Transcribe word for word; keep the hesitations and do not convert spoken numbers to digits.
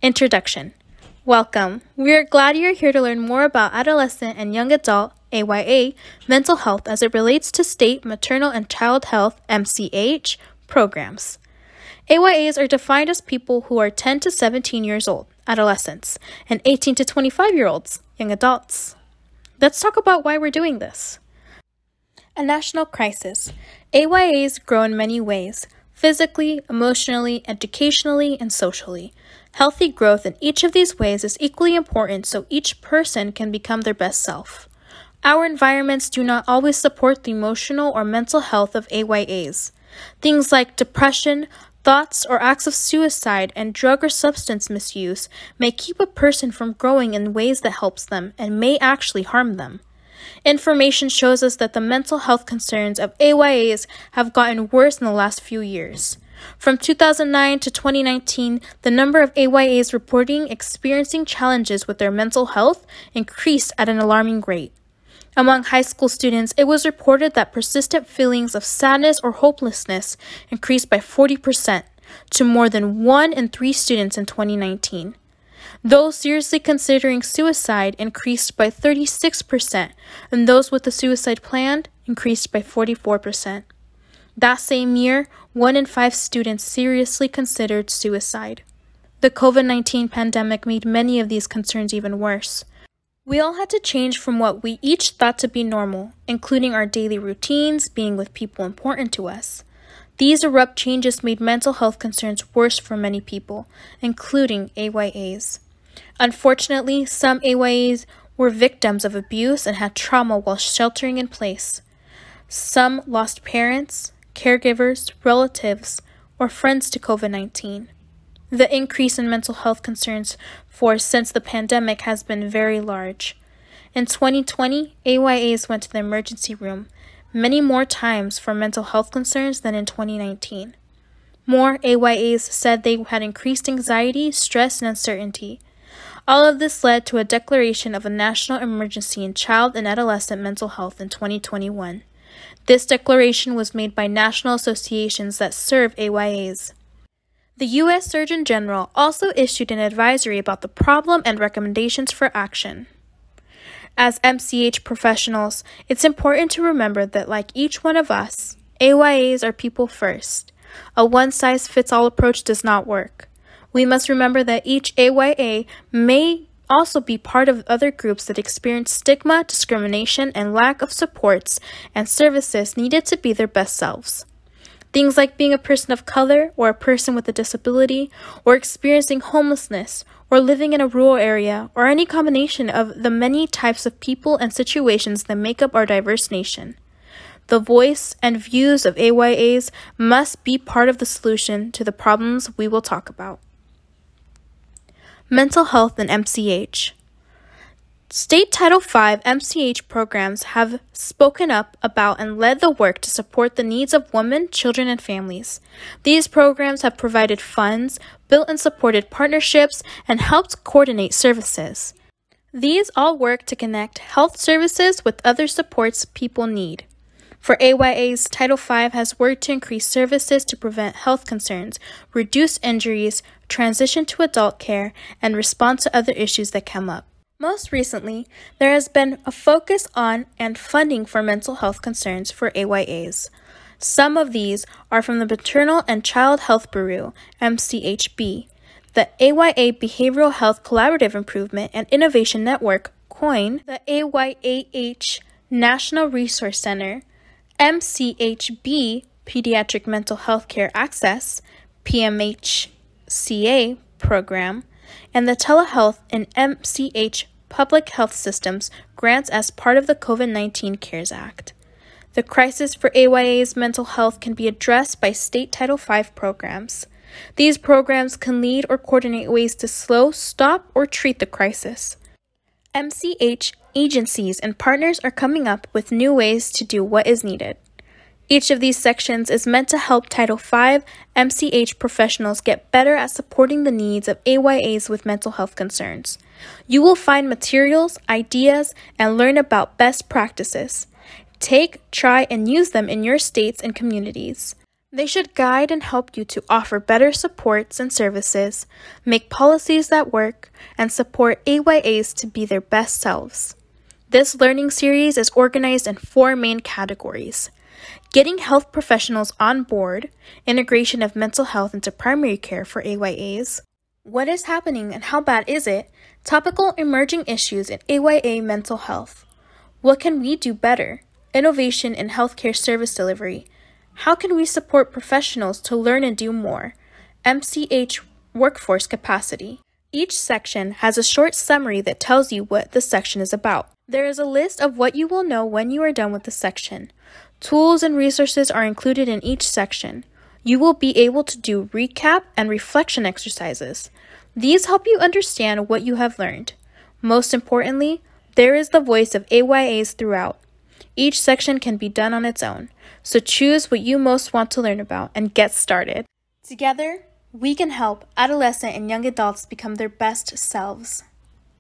Introduction. Welcome. We are glad you're here to learn more about adolescent and young adult A Y A mental health as it relates to state maternal and child health M C H programs. A Y As are defined as people who are ten to seventeen years old, adolescents, and eighteen to twenty-five year olds, young adults. Let's talk about why we're doing this. A national crisis. A Y As grow in many ways: physically, emotionally, educationally, and socially. Healthy growth in each of these ways is equally important so each person can become their best self. Our environments do not always support the emotional or mental health of A Y As. Things like depression, thoughts or acts of suicide, and drug or substance misuse may keep a person from growing in ways that helps them and may actually harm them. Information shows us that the mental health concerns of A Y As have gotten worse in the last few years. From two thousand nine to twenty nineteen, the number of A Y As reporting experiencing challenges with their mental health increased at an alarming rate. Among high school students, it was reported that persistent feelings of sadness or hopelessness increased by forty percent to more than one in three students in twenty nineteen. Those seriously considering suicide increased by thirty-six percent, and those with a suicide plan increased by forty-four percent. That same year, one in five students seriously considered suicide. The COVID nineteen pandemic made many of these concerns even worse. We all had to change from what we each thought to be normal, including our daily routines, being with people important to us. These abrupt changes made mental health concerns worse for many people, including A Y As. Unfortunately, some A Y As were victims of abuse and had trauma while sheltering in place. Some lost parents, caregivers, relatives, or friends to COVID nineteen. The increase in mental health concerns for since the pandemic has been very large. In twenty twenty, A Y As went to the emergency room many more times for mental health concerns than in twenty nineteen. More A Y As said they had increased anxiety, stress, and uncertainty. All of this led to a declaration of a national emergency in child and adolescent mental health in twenty twenty-one. This declaration was made by national associations that serve A Y As. The U S Surgeon General also issued an advisory about the problem and recommendations for action. As M C H professionals, it's important to remember that like each one of us, A Y As are people first. A one-size-fits-all approach does not work. We must remember that each A Y A may also be part of other groups that experience stigma, discrimination, and lack of supports and services needed to be their best selves. Things like being a person of color or a person with a disability, or experiencing homelessness, or living in a rural area, or any combination of the many types of people and situations that make up our diverse nation. The voice and views of A Y As must be part of the solution to the problems we will talk about. Mental health and M C H. State Title five M C H programs have spoken up about and led the work to support the needs of women, children, and families. These programs have provided funds, built and supported partnerships, and helped coordinate services. These all work to connect health services with other supports people need. For A Y As, Title five has worked to increase services to prevent health concerns, reduce injuries, transition to adult care, and respond to other issues that come up. Most recently, there has been a focus on and funding for mental health concerns for A Y As. Some of these are from the Maternal and Child Health Bureau, M C H B, the A Y A Behavioral Health Collaborative Improvement and Innovation Network, COIN, the A Y A H National Resource Center, M C H B Pediatric Mental Health Care Access, P M H C A program, and the Telehealth and M C H Public Health Systems grants as part of the COVID nineteen CARES Act. The crisis for A Y A's mental health can be addressed by state Title five programs. These programs can lead or coordinate ways to slow, stop, or treat the crisis. M C H agencies and partners are coming up with new ways to do what is needed. Each of these sections is meant to help Title five M C H professionals get better at supporting the needs of A Y As with mental health concerns. You will find materials, ideas, and learn about best practices. Take, try, and use them in your states and communities. They should guide and help you to offer better supports and services, make policies that work, and support A Y As to be their best selves. This learning series is organized in four main categories: getting health professionals on board, integration of mental health into primary care for A Y As, what is happening and how bad is it, topical emerging issues in A Y A mental health, what can we do better, innovation in healthcare service delivery, how can we support professionals to learn and do more, M C H workforce capacity. Each section has a short summary that tells you what the section is about. There is a list of what you will know when you are done with the section. Tools and resources are included in each section. You will be able to do recap and reflection exercises. These help you understand what you have learned. Most importantly, there is the voice of A Y As throughout. Each section can be done on its own, so choose what you most want to learn about and get started. Together, we can help adolescent and young adults become their best selves.